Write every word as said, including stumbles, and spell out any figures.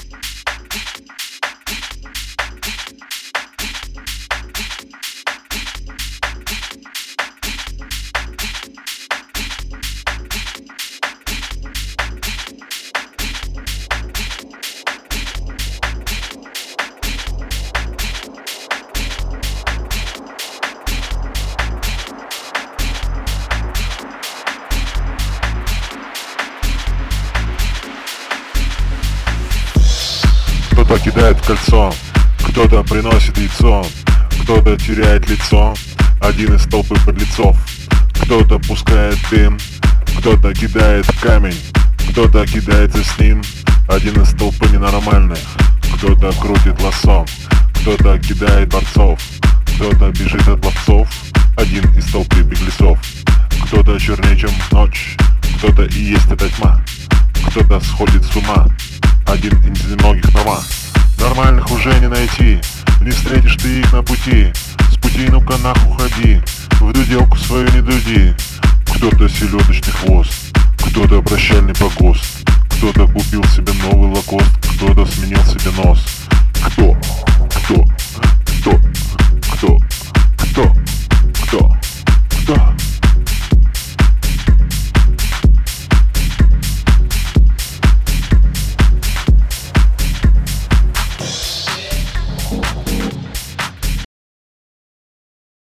Кто-то кидает в кольцо, кто-то приносит яйцо, кто-то теряет лицо, один из толпы подлецов. Кто-то пускает дым, кто-то кидает камень, кто-то кидается с ним, один из толпы ненормальных. Кто-то крутит лассо, кто-то кидает борцов, кто-то бежит от ловцов, один из толпы беглецов. Кто-то чернее, чем ночь, кто-то и есть эта тьма, кто-то сходит с ума, один из немногих дома. Нормальных уже не найти, не встретишь ты их на пути. С пути ну-ка нахуй ходи, в дуделку свою не дуди. Кто-то селедочный хвост, кто-то прощальный погост, кто-то купил себе новый лакост, кто-то сменил себе нос.